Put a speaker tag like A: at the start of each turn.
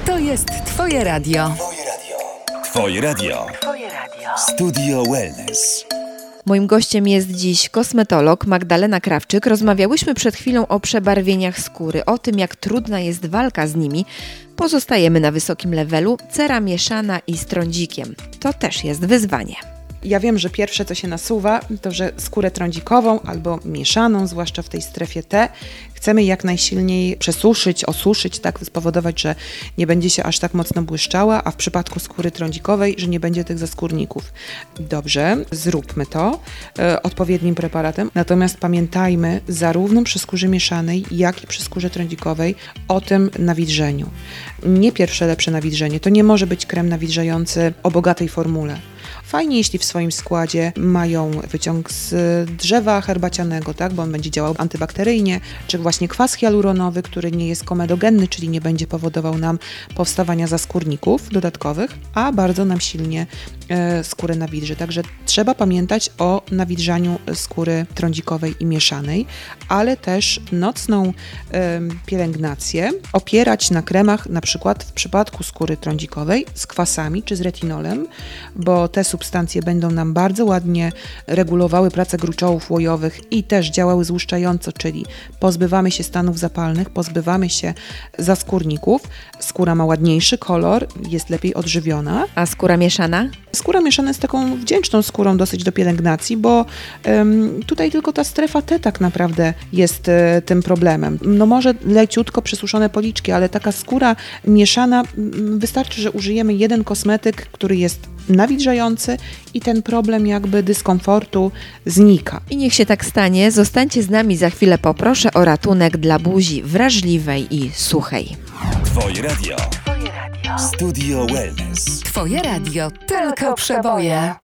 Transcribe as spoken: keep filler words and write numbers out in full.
A: To jest Twoje radio.
B: Twoje radio. Twoje radio.
A: Twoje radio.
B: Studio Wellness.
C: Moim gościem jest dziś kosmetolog Magdalena Krawczyk. Rozmawiałyśmy przed chwilą o przebarwieniach skóry, o tym, jak trudna jest walka z nimi. Pozostajemy na wysokim levelu, cera mieszana i z trądzikiem. To też jest wyzwanie.
D: Ja wiem, że pierwsze, co się nasuwa, to że skórę trądzikową albo mieszaną, zwłaszcza w tej strefie T, chcemy jak najsilniej przesuszyć, osuszyć, tak spowodować, że nie będzie się aż tak mocno błyszczała, a w przypadku skóry trądzikowej, że nie będzie tych zaskórników. Dobrze, zróbmy to e, odpowiednim preparatem, natomiast pamiętajmy zarówno przy skórze mieszanej, jak i przy skórze trądzikowej o tym nawilżeniu. Nie pierwsze lepsze nawilżenie, to nie może być krem nawilżający o bogatej formule. Fajnie, jeśli w swoim składzie mają wyciąg z drzewa herbacianego, tak, bo on będzie działał antybakteryjnie, czy właśnie kwas hialuronowy, który nie jest komedogenny, czyli nie będzie powodował nam powstawania zaskórników dodatkowych, a bardzo nam silnie e, skórę nawilży. Także trzeba pamiętać o nawilżaniu skóry trądzikowej i mieszanej, ale też nocną e, pielęgnację opierać na kremach, na przykład w przypadku skóry trądzikowej z kwasami czy z retinolem, bo te substancje będą nam bardzo ładnie regulowały pracę gruczołów łojowych i też działały złuszczająco, czyli pozbywamy się stanów zapalnych, pozbywamy się zaskórników. Skóra ma ładniejszy kolor, jest lepiej odżywiona.
C: A skóra mieszana?
D: Skóra mieszana jest taką wdzięczną skórą dosyć do pielęgnacji, bo um, tutaj tylko ta strefa T tak naprawdę jest e, tym problemem. No może leciutko przysuszone policzki, ale taka skóra mieszana, m, wystarczy, że użyjemy jeden kosmetyk, który jest nawilżający i ten problem jakby dyskomfortu znika.
C: I niech się tak stanie. Zostańcie z nami, za chwilę poproszę o ratunek dla buzi wrażliwej i suchej.
B: Twoje radio. Twoje radio. Studio Wellness.
A: Twoje radio. Tylko przeboje.